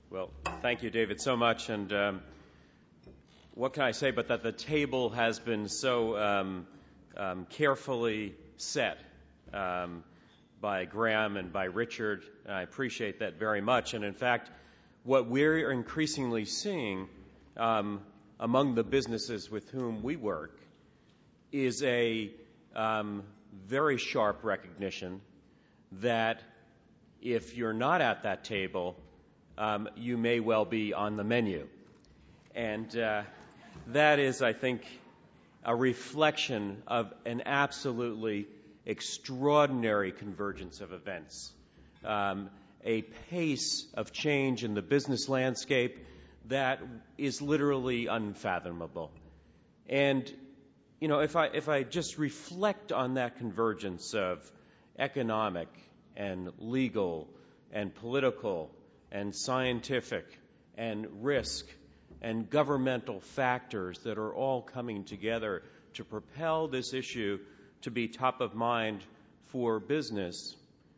Well, thank you, David, so much. And what can I say but that the table has been so carefully set by Graham and by Richard. I appreciate that very much. And in fact, what we're increasingly seeing among the businesses with whom we work is a very sharp recognition that if you're not at that table, you may well be on the menu. And that is, I think, a reflection of an absolutely extraordinary convergence of events, a pace of change in the business landscape that is literally unfathomable. And, you know, if I just reflect on that convergence of economic and legal and political and scientific and risk and governmental factors that are all coming together to propel this issue to be top of mind for business,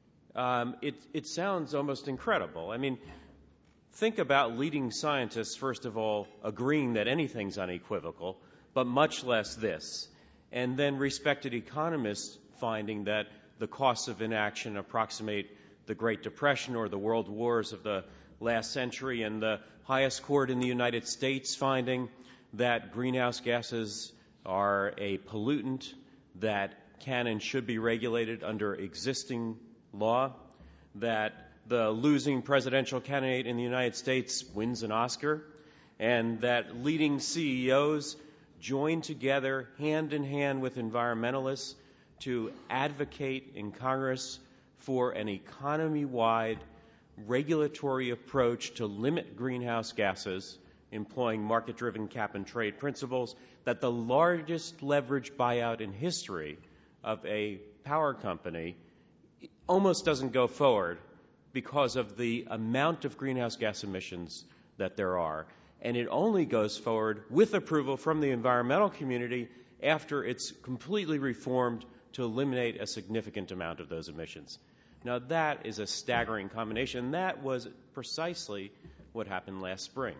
it sounds almost incredible. I mean, think about leading scientists, first of all, agreeing that anything's unequivocal, but much less this, and then respected economists finding that the costs of inaction approximate the Great Depression or the world wars of the last century, and the highest court in the United States finding that greenhouse gases are a pollutant that can and should be regulated under existing law, that the losing presidential candidate in the United States wins an Oscar, and that leading CEOs join together hand in hand with environmentalists to advocate in Congress for an economy-wide regulatory approach to limit greenhouse gases, employing market-driven cap-and-trade principles, that the largest leveraged buyout in history of a power company almost doesn't go forward because of the amount of greenhouse gas emissions that there are. And it only goes forward with approval from the environmental community after it's completely reformed to eliminate a significant amount of those emissions. Now, that is a staggering combination. That was precisely what happened last spring.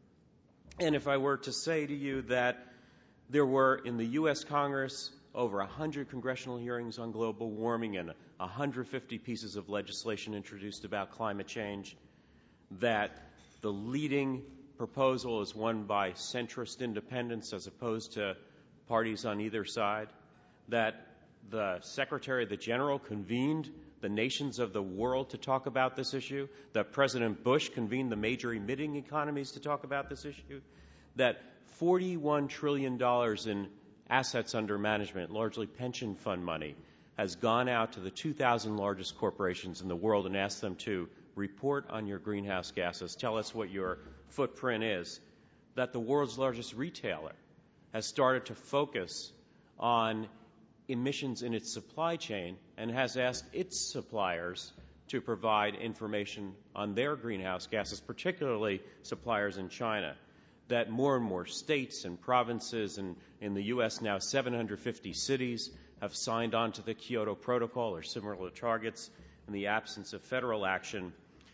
And if I were to say to you that there were in the U.S. Congress over 100 congressional hearings on global warming and 150 pieces of legislation introduced about climate change, that the leading proposal is one by centrist independents as opposed to parties on either side, that the Secretary of the General convened the nations of the world to talk about this issue, that President Bush convened the major emitting economies to talk about this issue, that $41 trillion in assets under management, largely pension fund money, has gone out to the 2,000 largest corporations in the world and asked them to report on your greenhouse gases, tell us what your footprint is, that the world's largest retailer has started to focus on emissions in its supply chain and has asked its suppliers to provide information on their greenhouse gases, particularly suppliers in China, that more and more states and provinces, and in the U.S. now 750 cities, have signed on to the Kyoto Protocol or similar targets in the absence of federal action.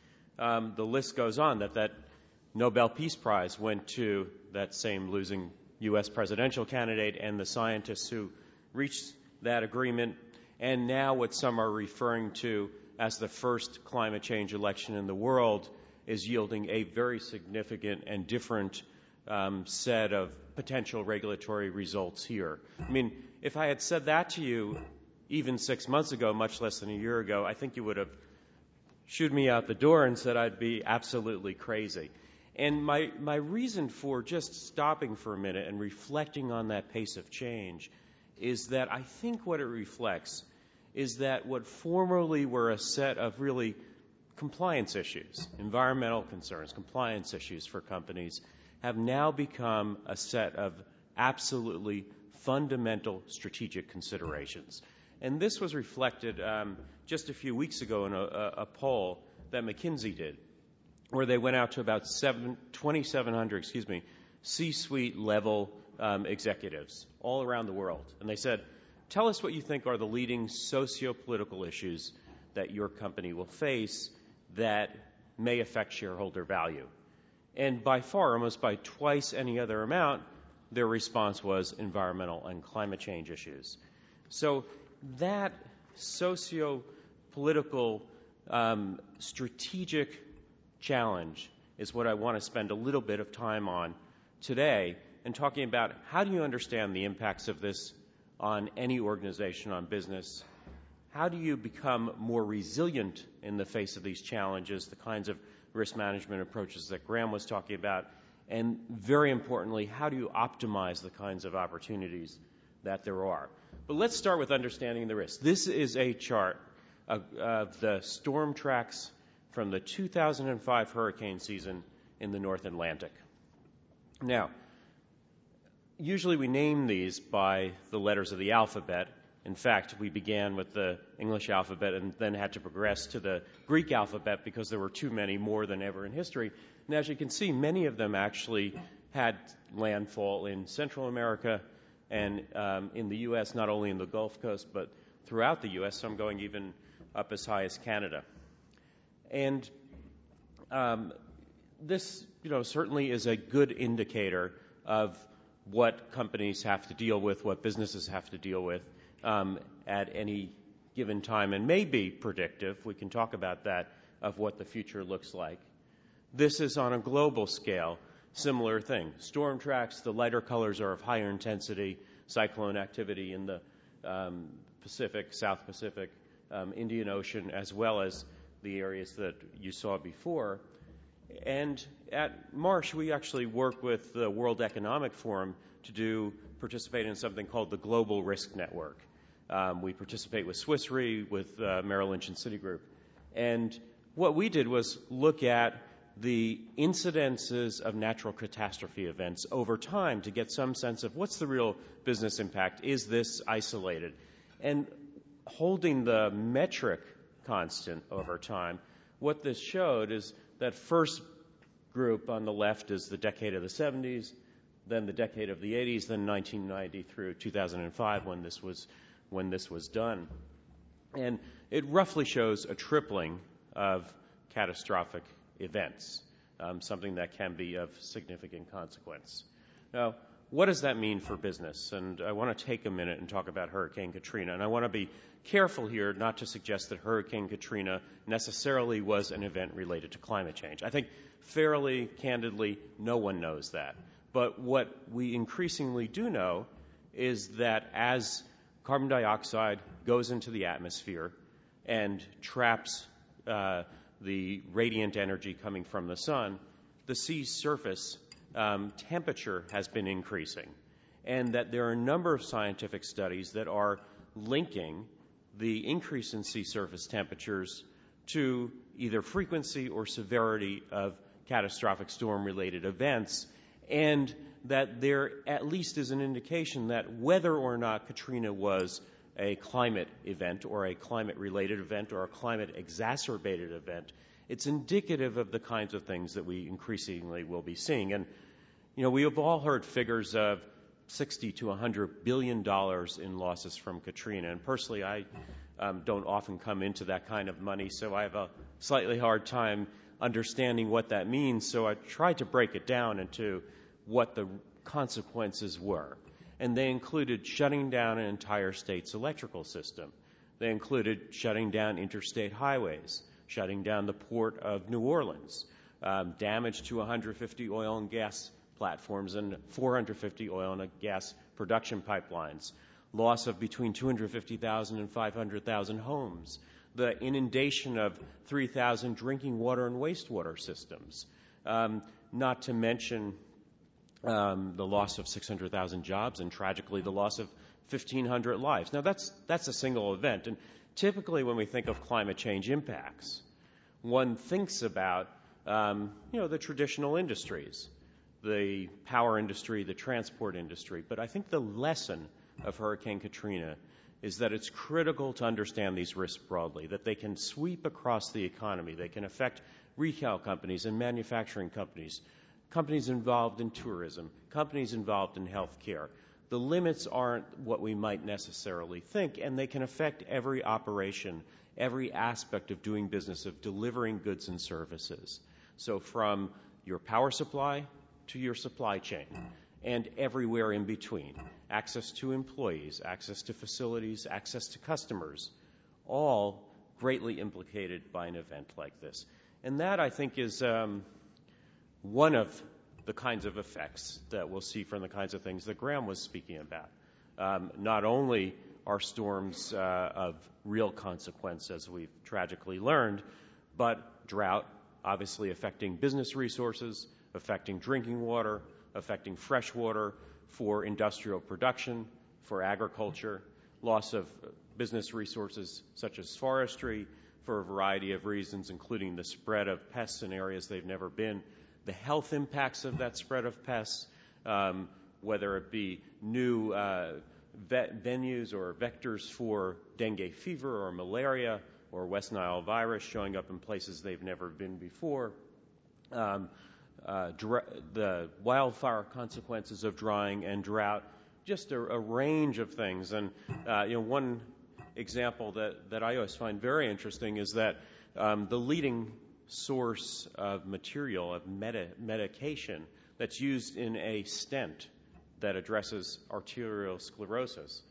The list goes on, that Nobel Peace Prize went to that same losing U.S. presidential candidate and the scientists who reached that agreement, and now what some are referring to as the first climate change election in the world is yielding a very significant and different set of potential regulatory results here. I mean, if I had said that to you even 6 months ago, much less than a year ago, I think you would have shooed me out the door and said I'd be absolutely crazy. And my reason for just stopping for a minute and reflecting on that pace of change is that I think what it reflects is that what formerly were a set of really compliance issues, environmental concerns, compliance issues for companies, have now become a set of absolutely fundamental strategic considerations. And this was reflected just a few weeks ago in a poll that McKinsey did, where they went out to about 2,700 C-suite level executives all around the world. And they said, tell us what you think are the leading socio-political issues that your company will face that may affect shareholder value. And by far, almost by twice any other amount, their response was environmental and climate change issues. So that socio-political strategic challenge is what I want to spend a little bit of time on today, and talking about how do you understand the impacts of this on any organization, on business. How do you become more resilient in the face of these challenges, the kinds of risk management approaches that Graham was talking about, and very importantly, how do you optimize the kinds of opportunities that there are? But let's start with understanding the risk. This is a chart of the storm tracks from the 2005 hurricane season in the North Atlantic. Now, usually we name these by the letters of the alphabet. In fact, we began with the English alphabet and then had to progress to the Greek alphabet because there were too many, more than ever in history. And as you can see, many of them actually had landfall in Central America and in the U.S., not only in the Gulf Coast, but throughout the U.S., some going even up as high as Canada. And this, certainly is a good indicator of what companies have to deal with, what businesses have to deal with at any given time, and may be predictive. We can talk about that, of what the future looks like. This is on a global scale, similar thing. Storm tracks, the lighter colors are of higher intensity, cyclone activity in the Pacific, South Pacific, Indian Ocean, as well as the areas that you saw before. And at Marsh, we actually work with the World Economic Forum to participate in something called the Global Risk Network. We participate with Swiss Re, with Merrill Lynch and Citigroup. And what we did was look at the incidences of natural catastrophe events over time to get some sense of what's the real business impact. Is this isolated? And holding the metric constant over time, what this showed is that first group on the left is the decade of the 70s, then the decade of the 80s, then 1990 through 2005 when this was done. And it roughly shows a tripling of catastrophic events, something that can be of significant consequence. Now, what does that mean for business? And I want to take a minute and talk about Hurricane Katrina. And I want to be careful here not to suggest that Hurricane Katrina necessarily was an event related to climate change. I think fairly candidly, no one knows that. But what we increasingly do know is that as carbon dioxide goes into the atmosphere and traps the radiant energy coming from the sun, the sea surface temperature has been increasing, and that there are a number of scientific studies that are linking the increase in sea surface temperatures to either frequency or severity of catastrophic storm-related events, and that there at least is an indication that whether or not Katrina was a climate event or a climate-related event or a climate-exacerbated event, it's indicative of the kinds of things that we increasingly will be seeing. And, we have all heard figures of $60 to $100 billion in losses from Katrina. And personally, I don't often come into that kind of money, so I have a slightly hard time understanding what that means. So I tried to break it down into what the consequences were. And they included shutting down an entire state's electrical system. They included shutting down interstate highways, shutting down the port of New Orleans, damage to 150 oil and gas platforms and 450 oil and gas production pipelines, loss of between 250,000 and 500,000 homes, the inundation of 3,000 drinking water and wastewater systems, not to mention the loss of 600,000 jobs and, tragically, the loss of 1,500 lives. Now, that's a single event. And typically when we think of climate change impacts, one thinks about, the traditional industries, the power industry, the transport industry. But I think the lesson of Hurricane Katrina is that it's critical to understand these risks broadly, that they can sweep across the economy. They can affect retail companies and manufacturing companies, companies involved in tourism, companies involved in healthcare. The limits aren't what we might necessarily think, and they can affect every operation every aspect of doing business, of delivering goods and services. So from your power supply to your supply chain and everywhere in between, access to employees, access to facilities, access to customers, all greatly implicated by an event like this. And that, I think, is one of the kinds of effects that we'll see from the kinds of things that Graham was speaking about. Not only are storms of real consequence, as we've tragically learned, but drought, obviously affecting business resources, affecting drinking water, affecting fresh water for industrial production, for agriculture, loss of business resources such as forestry for a variety of reasons, including the spread of pests in areas they've never been, the health impacts of that spread of pests, whether it be new venues or vectors for dengue fever or malaria or West Nile virus showing up in places they've never been before, the wildfire consequences of drying and drought, just a range of things. And one example that I always find very interesting is that the leading source of material, of medication that's used in a stent that addresses arterial sclerosis,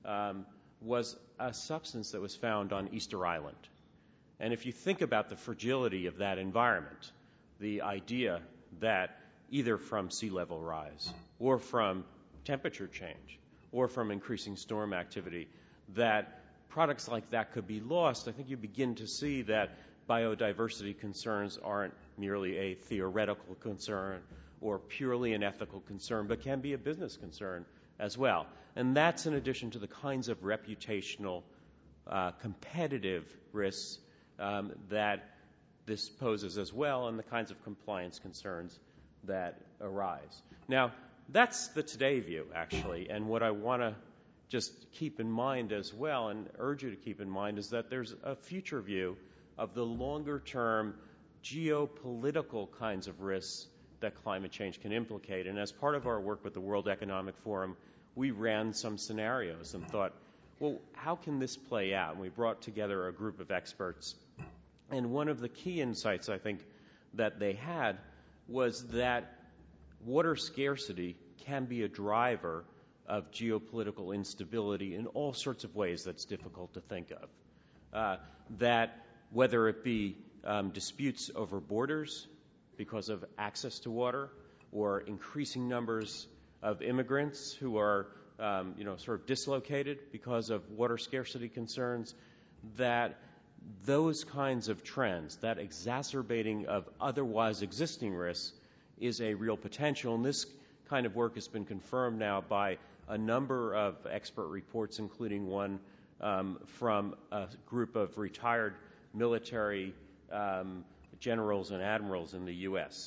was a substance that was found on Easter Island. And if you think about the fragility of that environment, the idea that either from sea level rise or from temperature change or from increasing storm activity, that products like that could be lost, I think you begin to see that biodiversity concerns aren't merely a theoretical concern or purely an ethical concern, but can be a business concern as well. And that's in addition to the kinds of reputational, competitive risks that this poses as well, and the kinds of compliance concerns that arise. Now, that's the today view, actually, and what I want to just keep in mind as well, and urge you to keep in mind, is that there's a future view of the longer-term geopolitical kinds of risks that climate change can implicate. And as part of our work with the World Economic Forum, we ran some scenarios and thought, well, how can this play out? And we brought together a group of experts. And one of the key insights, I think, that they had was that water scarcity can be a driver of geopolitical instability in all sorts of ways that's difficult to think of. That whether it be disputes over borders because of access to water, or increasing numbers of immigrants who are sort of dislocated because of water scarcity concerns, that those kinds of trends, that exacerbating of otherwise existing risks, is a real potential. And this kind of work has been confirmed now by a number of expert reports, including one from a group of retired military generals and admirals in the U.S.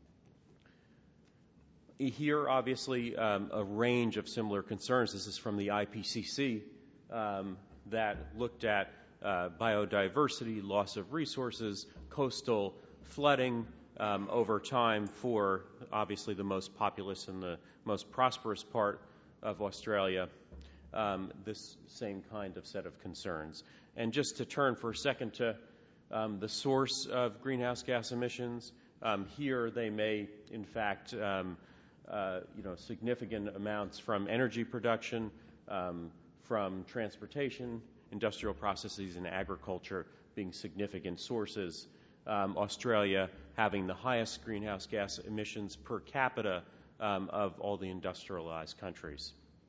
Here, obviously, a range of similar concerns. This is from the IPCC that looked at biodiversity, loss of resources, coastal flooding over time for, obviously, the most populous and the most prosperous part of Australia, this same kind of set of concerns. And just to turn for a second to the source of greenhouse gas emissions, here they may, in fact, significant amounts from energy production, from transportation, industrial processes, and agriculture being significant sources. Australia having the highest greenhouse gas emissions per capita of all the industrialized countries.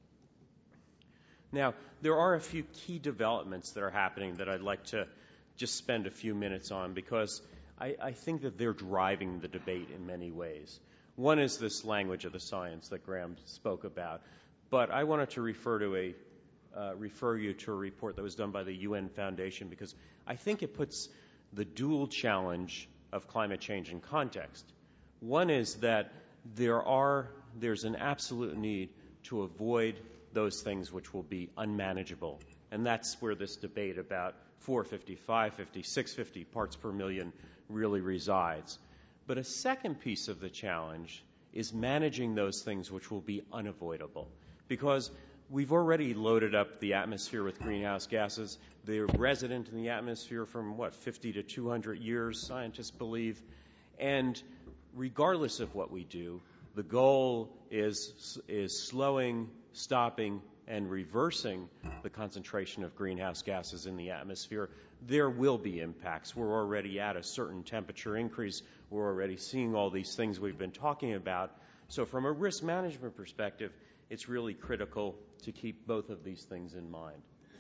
Now, there are a few key developments that are happening that I'd like to just spend a few minutes on, because I think that they're driving the debate in many ways. One is this language of the science that Graham spoke about, but I wanted to refer you to a report that was done by the UN Foundation, because I think it puts the dual challenge of climate change in context. One is that there's an absolute need to avoid those things which will be unmanageable, and that's where this debate about 450, 550, 650 parts per million really resides. But a second piece of the challenge is managing those things which will be unavoidable, because we've already loaded up the atmosphere with greenhouse gases. They're resident in the atmosphere from, 50 to 200 years, scientists believe. And regardless of what we do, the goal is slowing, stopping, and reversing the concentration of greenhouse gases in the atmosphere. There will be impacts. We're already at a certain temperature increase. We're already seeing all these things we've been talking about. So from a risk management perspective, it's really critical to keep both of these things in mind.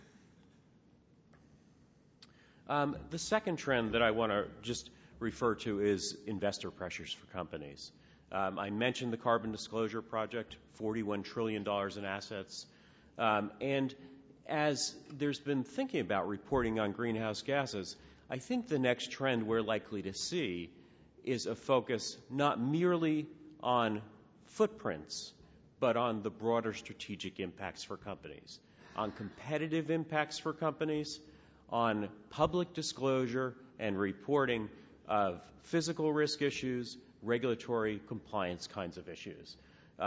The second trend that I want to just refer to is investor pressures for companies. I mentioned the Carbon Disclosure Project, $41 trillion in assets. And as there's been thinking about reporting on greenhouse gases, I think the next trend we're likely to see is a focus not merely on footprints, but on the broader strategic impacts for companies, on competitive impacts for companies, on public disclosure and reporting of physical risk issues, regulatory compliance kinds of issues.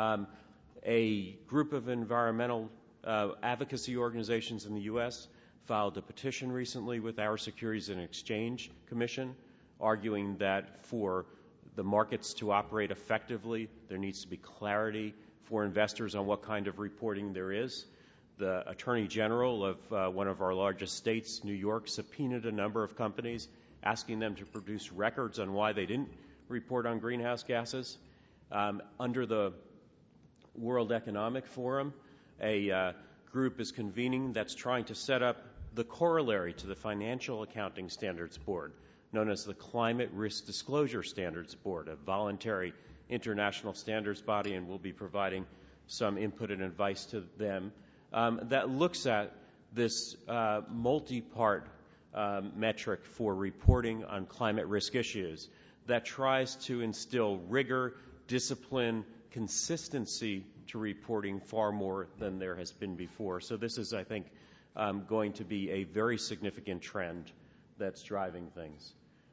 A group of environmental advocacy organizations in the U.S. filed a petition recently with our Securities and Exchange Commission, arguing that for the markets to operate effectively, there needs to be clarity for investors on what kind of reporting there is. The Attorney General of one of our largest states, New York, subpoenaed a number of companies, asking them to produce records on why they didn't report on greenhouse gases. Under the World Economic Forum, a group is convening that's trying to set up the corollary to the Financial Accounting Standards Board, known as the Climate Risk Disclosure Standards Board, a voluntary international standards body, and we'll be providing some input and advice to them, that looks at this multi-part metric for reporting on climate risk issues that tries to instill rigor, discipline, consistency to reporting far more than there has been before. So this is, I think, going to be a very significant trend that's driving things.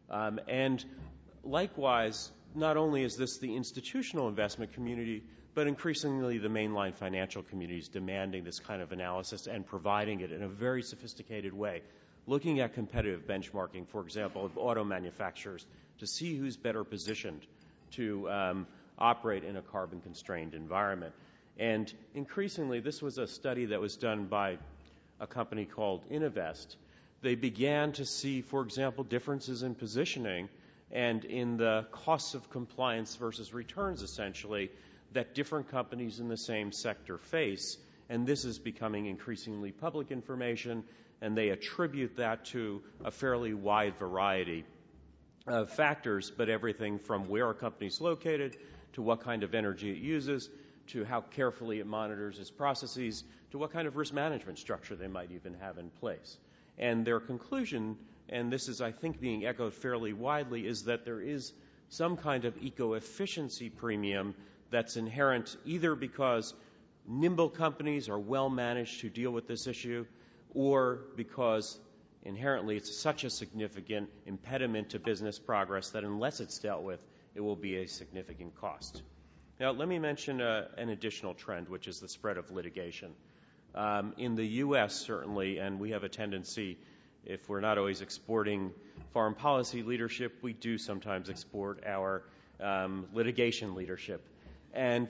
And likewise, not only is this the institutional investment community, but increasingly the mainline financial communities demanding this kind of analysis and providing it in a very sophisticated way, looking at competitive benchmarking, for example, of auto manufacturers to see who's better positioned to operate in a carbon-constrained environment. And increasingly, this was a study that was done by a company called Innovest. They began to see, for example, differences in positioning and in the costs of compliance versus returns, essentially, that different companies in the same sector face. And this is becoming increasingly public information, and they attribute that to a fairly wide variety of factors, but everything from where a company is located to what kind of energy it uses, to how carefully it monitors its processes, to what kind of risk management structure they might even have in place. And their conclusion, and this is, I think, being echoed fairly widely, is that there is some kind of eco-efficiency premium that's inherent either because nimble companies are well managed to deal with this issue, or because inherently it's such a significant impediment to business progress that unless it's dealt with, it will be a significant cost. Now, let me mention an additional trend, which is the spread of litigation. In the U.S., certainly, and we have a tendency, if we're not always exporting foreign policy leadership, we do sometimes export our litigation leadership. And,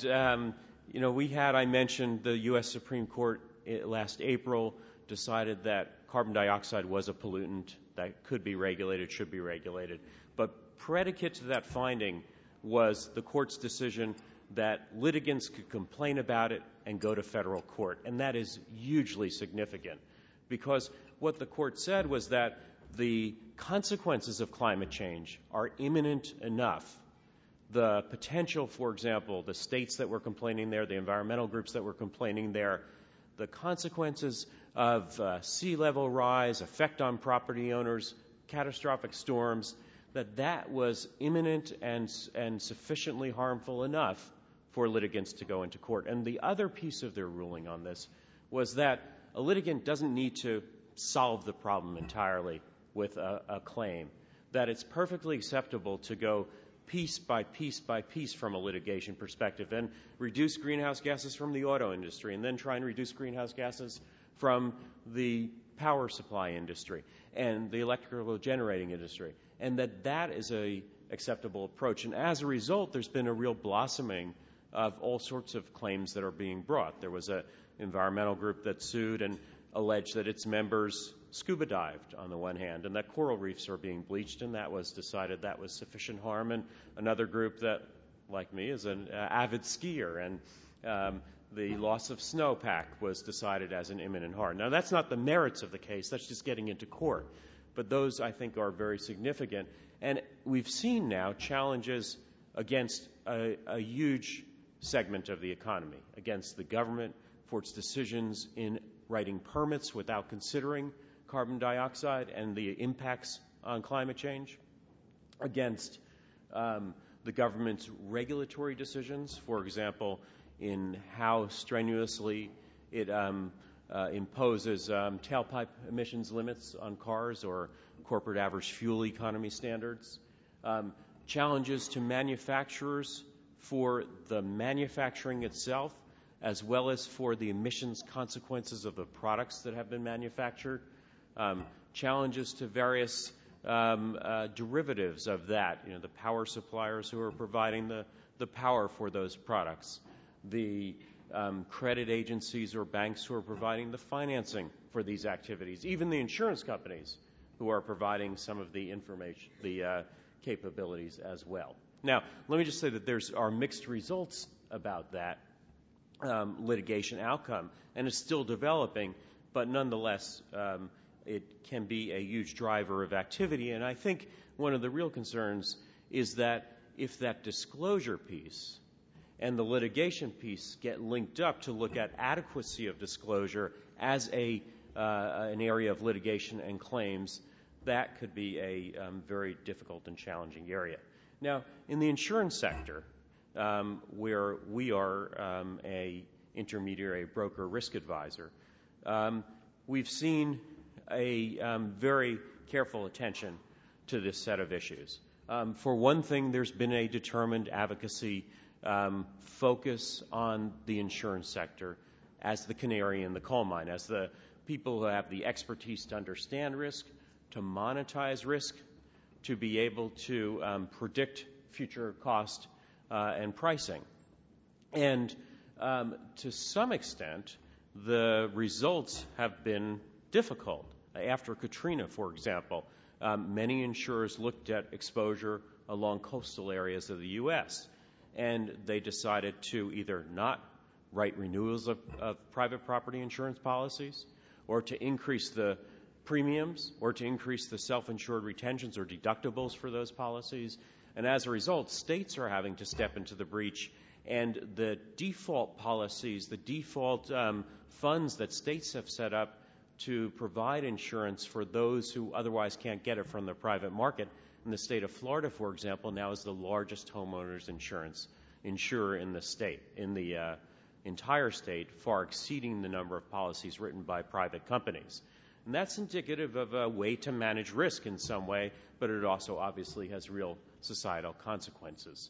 I mentioned the U.S. Supreme Court last April decided that carbon dioxide was a pollutant that could be regulated, should be regulated. But predicate to that finding was the court's decision that litigants could complain about it and go to federal court. And that is hugely significant because what the court said was that the consequences of climate change are imminent enough. The potential, for example, the states that were complaining there, the environmental groups that were complaining there, the consequences of sea level rise, effect on property owners, catastrophic storms, that was imminent and sufficiently harmful enough for litigants to go into court. And the other piece of their ruling on this was that a litigant doesn't need to solve the problem entirely with a claim, that it's perfectly acceptable to go piece by piece by piece from a litigation perspective and reduce greenhouse gases from the auto industry and then try and reduce greenhouse gases from the power supply industry and the electrical generating industry, and that is a acceptable approach. And as a result, there's been a real blossoming of all sorts of claims that are being brought. There was an environmental group that sued and alleged that its members scuba dived on the one hand and that coral reefs are being bleached, and that was decided that was sufficient harm. And another group that, like me, is an avid skier, and the loss of snowpack was decided as an imminent harm. Now, that's not the merits of the case. That's just getting into court. But those, I think, are very significant. And we've seen now challenges against a huge segment of the economy, against the government for its decisions in writing permits without considering carbon dioxide and the impacts on climate change, against the government's regulatory decisions, for example, in how strenuously it imposes tailpipe emissions limits on cars or corporate average fuel economy standards, challenges to manufacturers for the manufacturing itself, as well as for the emissions consequences of the products that have been manufactured, challenges to various derivatives of that, the power suppliers who are providing the power for those products, the credit agencies or banks who are providing the financing for these activities, even the insurance companies who are providing some of the information, the capabilities as well. Now, let me just say that there are mixed results about that litigation outcome, and it's still developing, but nonetheless, it can be a huge driver of activity. And I think one of the real concerns is that if that disclosure piece and the litigation piece get linked up to look at adequacy of disclosure as an area of litigation and claims, that could be a very difficult and challenging area. Now, in the insurance sector, where we are a intermediary broker risk advisor, we've seen a very careful attention to this set of issues. For one thing, there's been a determined advocacy focus on the insurance sector as the canary in the coal mine, as the people who have the expertise to understand risk, to monetize risk, to be able to predict future cost and pricing. And to some extent, the results have been difficult. After Katrina, for example, many insurers looked at exposure along coastal areas of the U.S., and they decided to either not write renewals of private property insurance policies, or to increase the premiums, or to increase the self-insured retentions or deductibles for those policies. And as a result, states are having to step into the breach, and the default policies, the default funds that states have set up to provide insurance for those who otherwise can't get it from the private market. In the state of Florida, for example, now is the largest homeowners insurer in the state, in the entire state, far exceeding the number of policies written by private companies. And that's indicative of a way to manage risk in some way, but it also obviously has real societal consequences.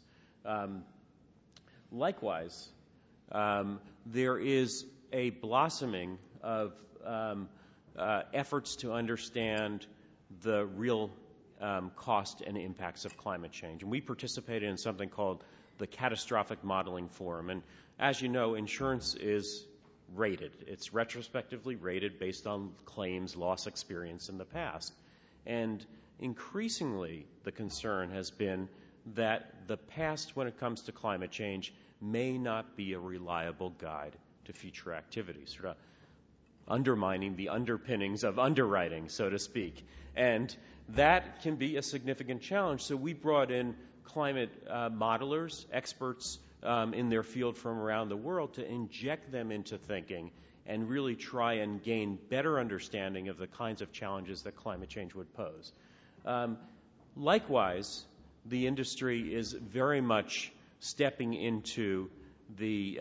Likewise, there is a blossoming of efforts to understand the real cost and impacts of climate change. And we participated in something called the Catastrophic Modeling Forum. And as you know, insurance is rated. It's retrospectively rated based on claims, loss experience in the past. And increasingly, the concern has been that the past, when it comes to climate change, may not be a reliable guide to future activities, sort of undermining the underpinnings of underwriting, so to speak. And that can be a significant challenge. So we brought in climate modelers, experts in their field from around the world, to inject them into thinking and really try and gain better understanding of the kinds of challenges that climate change would pose. Likewise, the industry is very much stepping into the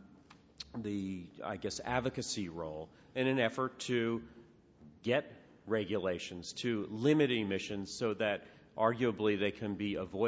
advocacy role in an effort to get regulations to limit emissions so that arguably they can be avoiding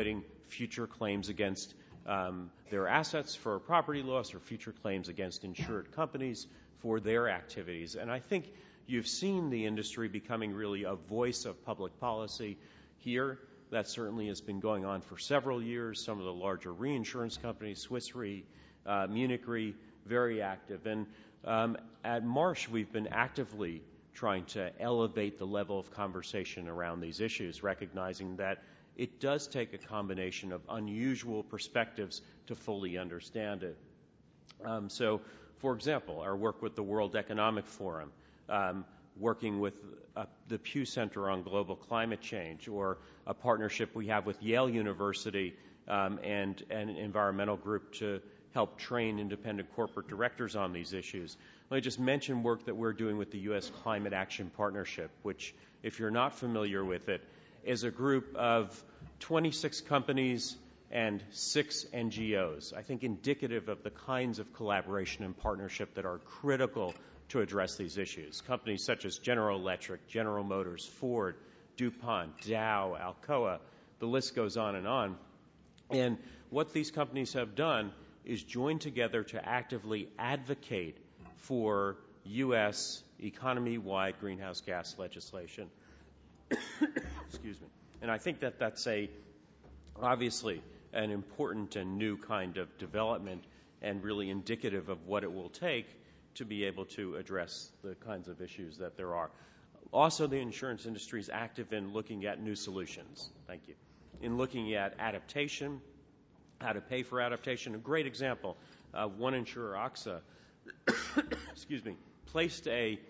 future claims against their assets for property loss or future claims against insured companies for their activities. And I think you've seen the industry becoming really a voice of public policy here. That certainly has been going on for several years. Some of the larger reinsurance companies, Swiss Re, Munich Re, very active. And at Marsh, we've been actively trying to elevate the level of conversation around these issues, recognizing that it does take a combination of unusual perspectives to fully understand it. So, for example, our work with the World Economic Forum, working with the Pew Center on Global Climate Change, or a partnership we have with Yale University and an environmental group to help train independent corporate directors on these issues. Let me just mention work that we're doing with the U.S. Climate Action Partnership, which, if you're not familiar with it, is a group of 26 companies and 6 NGOs, I think indicative of the kinds of collaboration and partnership that are critical to address these issues. Companies such as General Electric, General Motors, Ford, DuPont, Dow, Alcoa, the list goes on and on. And what these companies have done is join together to actively advocate for U.S. economy-wide greenhouse gas legislation. Excuse me. And I think that that's obviously an important and new kind of development and really indicative of what it will take to be able to address the kinds of issues that there are. Also, the insurance industry is active in looking at new solutions. Thank you. In looking at adaptation, how to pay for adaptation. A great example, one insurer, AXA, excuse me, placed a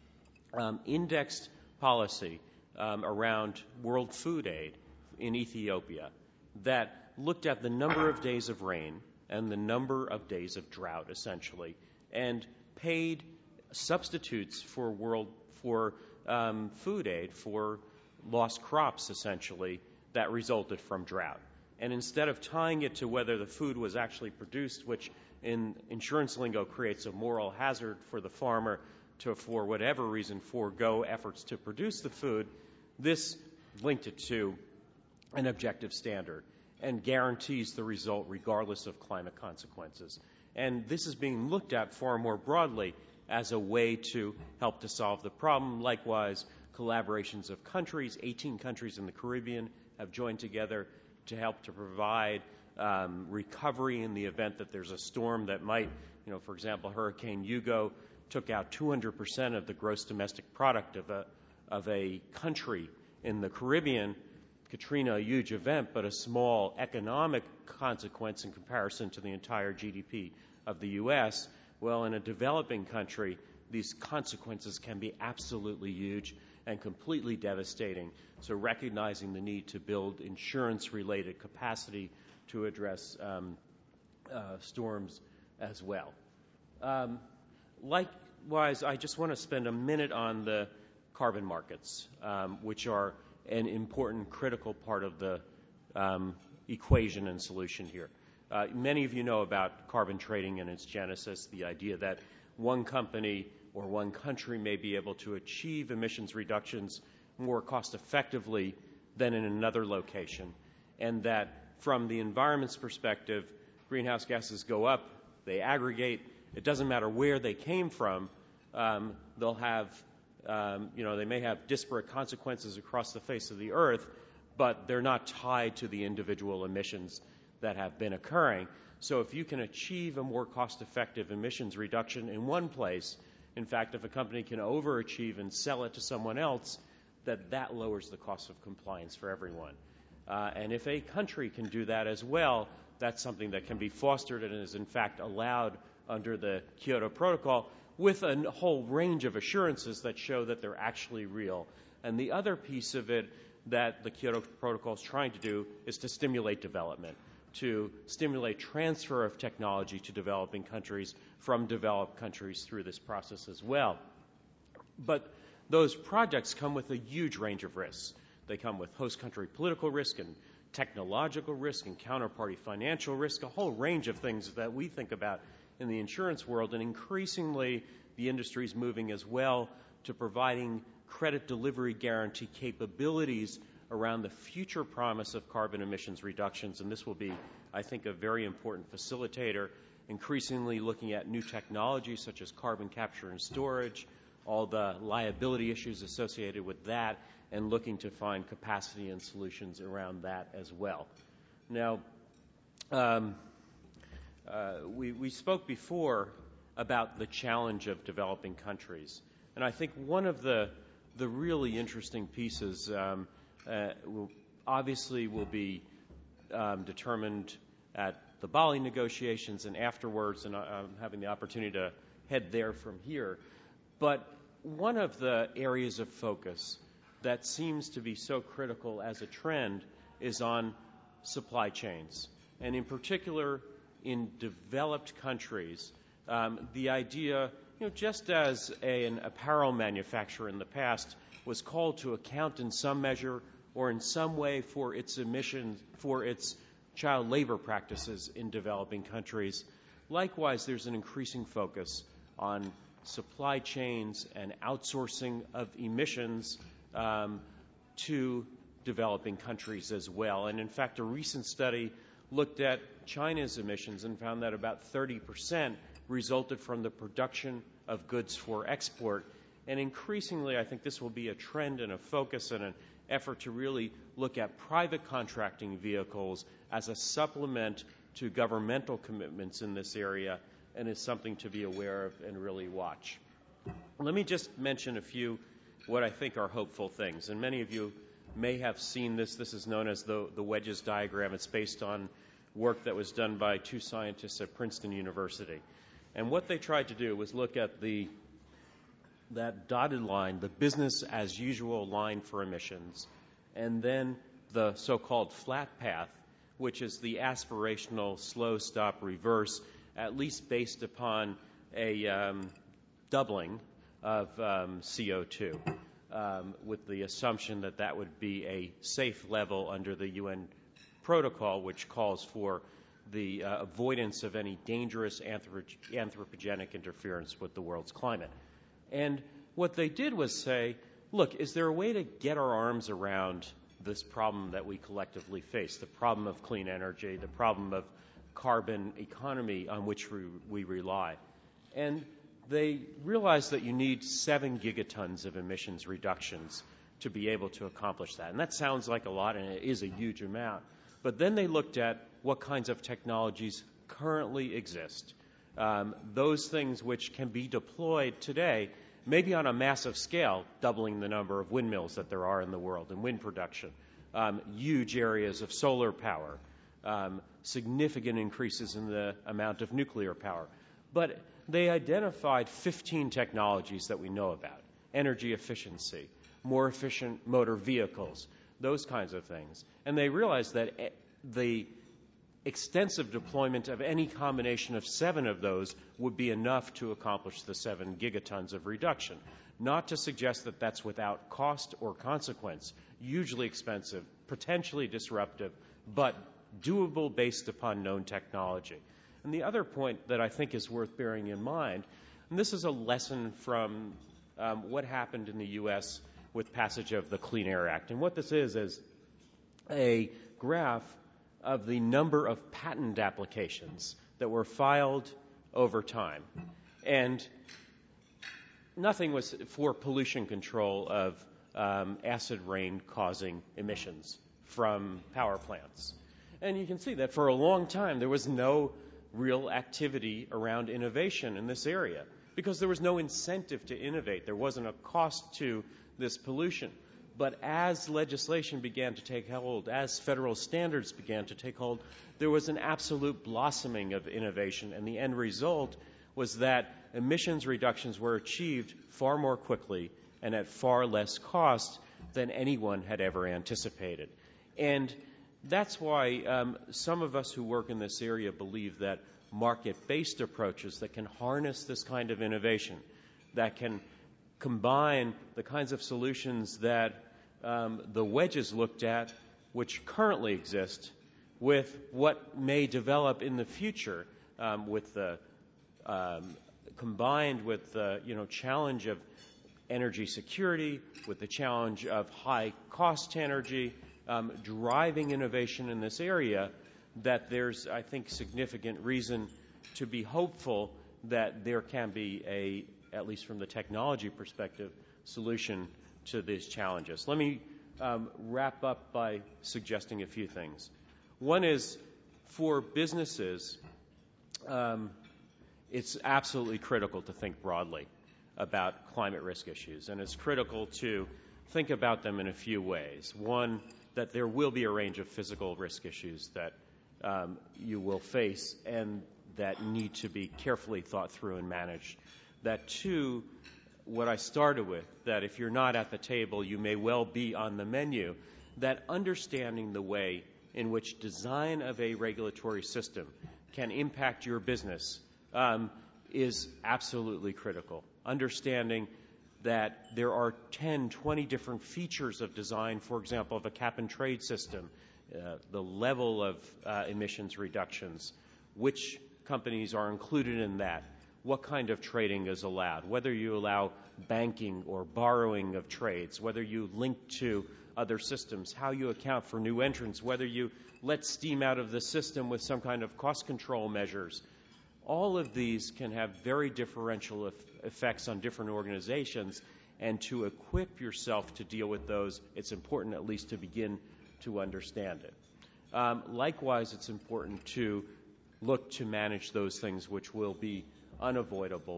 indexed policy around World Food Aid in Ethiopia that looked at the number of days of rain and the number of days of drought, essentially, and paid substitutes for food aid for lost crops, essentially, that resulted from drought. And instead of tying it to whether the food was actually produced, which in insurance lingo creates a moral hazard for the farmer to, for whatever reason, forego efforts to produce the food, this linked it to an objective standard and guarantees the result regardless of climate consequences. And this is being looked at far more broadly as a way to help to solve the problem. Likewise, collaborations of countries, 18 countries in the Caribbean have joined together to help to provide recovery in the event that there's a storm that might, for example, Hurricane Hugo took out 200% of the gross domestic product of a country in the Caribbean. Katrina, a huge event, but a small economic consequence in comparison to the entire GDP of the U.S. Well, in a developing country, these consequences can be absolutely huge and completely devastating. So recognizing the need to build insurance-related capacity to address storms as well. Likewise, I just want to spend a minute on the carbon markets, which are an important, critical part of the equation and solution here. Many of you know about carbon trading and its genesis, the idea that one company or one country may be able to achieve emissions reductions more cost-effectively than in another location, and that from the environment's perspective, greenhouse gases go up, they aggregate. It doesn't matter where they came from. They'll have they may have disparate consequences across the face of the earth, but they're not tied to the individual emissions that have been occurring. So if you can achieve a more cost-effective emissions reduction in one place, in fact, if a company can overachieve and sell it to someone else, that lowers the cost of compliance for everyone. And if a country can do that as well, that's something that can be fostered and is in fact allowed under the Kyoto Protocol, with a whole range of assurances that show that they're actually real. And the other piece of it that the Kyoto Protocol is trying to do is to stimulate development, to stimulate transfer of technology to developing countries from developed countries through this process as well. But those projects come with a huge range of risks. They come with host country political risk and technological risk and counterparty financial risk, a whole range of things that we think about in the insurance world, and increasingly the industry is moving as well to providing credit delivery guarantee capabilities around the future promise of carbon emissions reductions, and this will be, I think, a very important facilitator, increasingly looking at new technologies such as carbon capture and storage, all the liability issues associated with that, and looking to find capacity and solutions around that as well. Now, we spoke before about the challenge of developing countries, and I think one of the really interesting pieces obviously will be determined at the Bali negotiations and afterwards, and I'm having the opportunity to head there from here. But one of the areas of focus that seems to be so critical as a trend is on supply chains, and in particular in developed countries. The idea, just as an apparel manufacturer in the past was called to account in some measure or in some way for its emissions, for its child labor practices in developing countries, likewise there's an increasing focus on supply chains and outsourcing of emissions to developing countries as well. And in fact, a recent study looked at China's emissions and found that about 30% resulted from the production of goods for export. And increasingly, I think this will be a trend and a focus and an effort to really look at private contracting vehicles as a supplement to governmental commitments in this area, and is something to be aware of and really watch. Let me just mention a few what I think are hopeful things. And many of you may have seen this. This is known as the wedges diagram. It's based on work that was done by two scientists at Princeton University. And what they tried to do was look at that dotted line, the business as usual line for emissions, and then the so-called flat path, which is the aspirational slow stop reverse, at least based upon a doubling of CO2, with the assumption that that would be a safe level under the UN protocol, which calls for the avoidance of any dangerous anthropogenic interference with the world's climate. And what they did was say, look, is there a way to get our arms around this problem that we collectively face, the problem of clean energy, the problem of carbon economy on which we rely? And they realized that you need 7 gigatons of emissions reductions to be able to accomplish that. And that sounds like a lot, and it is a huge amount. But then they looked at what kinds of technologies currently exist, those things which can be deployed today, maybe on a massive scale, doubling the number of windmills that there are in the world in wind production, huge areas of solar power, significant increases in the amount of nuclear power. But they identified 15 technologies that we know about: energy efficiency, more efficient motor vehicles, those kinds of things. And they realized that the extensive deployment of any combination of 7 of those would be enough to accomplish the 7 gigatons of reduction. Not to suggest that that's without cost or consequence, hugely expensive, potentially disruptive, but doable based upon known technology. And the other point that I think is worth bearing in mind, and this is a lesson from what happened in the U.S. with passage of the Clean Air Act. And what this is a graph of the number of patent applications that were filed over time. And nothing was for pollution control of acid rain causing emissions from power plants. And you can see that for a long time there was no real activity around innovation in this area because there was no incentive to innovate. There wasn't a cost to this pollution. But as legislation began to take hold, as federal standards began to take hold, there was an absolute blossoming of innovation, and the end result was that emissions reductions were achieved far more quickly and at far less cost than anyone had ever anticipated. And that's why some of us who work in this area believe that market-based approaches that can harness this kind of innovation, that can combine the kinds of solutions that the wedges looked at, which currently exist, with what may develop in the future, with the combined with the challenge of energy security, with the challenge of high-cost energy, driving innovation in this area, that there's, I think, significant reason to be hopeful that there can be at least from the technology perspective, solution to these challenges. Let me wrap up by suggesting a few things. One is, for businesses, it's absolutely critical to think broadly about climate risk issues, and it's critical to think about them in a few ways. One, that there will be a range of physical risk issues that you will face and that need to be carefully thought through and managed. That, two, what I started with, that if you're not at the table, you may well be on the menu, that understanding the way in which design of a regulatory system can impact your business is absolutely critical. Understanding that there are 10, 20 different features of design, for example, of a cap-and-trade system, the level of emissions reductions, which companies are included in that, what kind of trading is allowed, whether you allow banking or borrowing of trades, whether you link to other systems, how you account for new entrants, whether you let steam out of the system with some kind of cost control measures. All of these can have very differential effects on different organizations, and to equip yourself to deal with those, it's important at least to begin to understand it. Likewise, it's important to look to manage those things which will be unavoidable.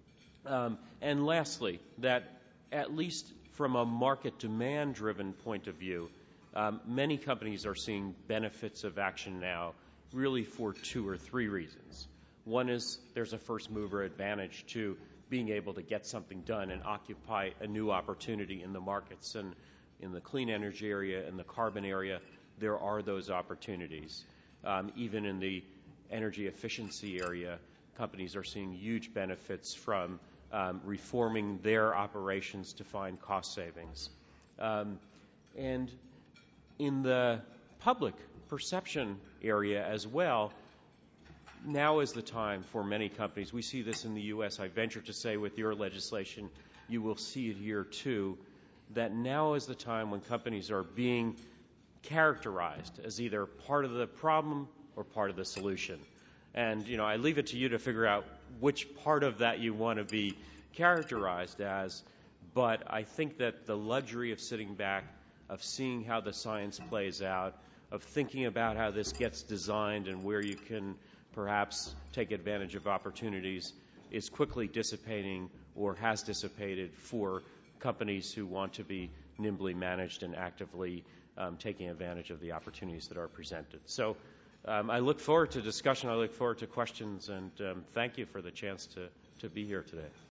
And lastly, that at least from a market demand-driven point of view, many companies are seeing benefits of action now really for 2 or 3 reasons. One is there's a first-mover advantage to being able to get something done and occupy a new opportunity in the markets. And in the clean energy area and the carbon area, there are those opportunities. Even in the energy efficiency area, companies are seeing huge benefits from reforming their operations to find cost savings. And in the public perception area as well, now is the time for many companies. We see this in the U.S. I venture to say with your legislation, you will see it here too, that now is the time when companies are being characterized as either part of the problem or part of the solution. And, I leave it to you to figure out which part of that you want to be characterized as, but I think that the luxury of sitting back, of seeing how the science plays out, of thinking about how this gets designed and where you can perhaps take advantage of opportunities is quickly dissipating or has dissipated for companies who want to be nimbly managed and actively taking advantage of the opportunities that are presented. So I look forward to discussion. I look forward to questions, and thank you for the chance to be here today.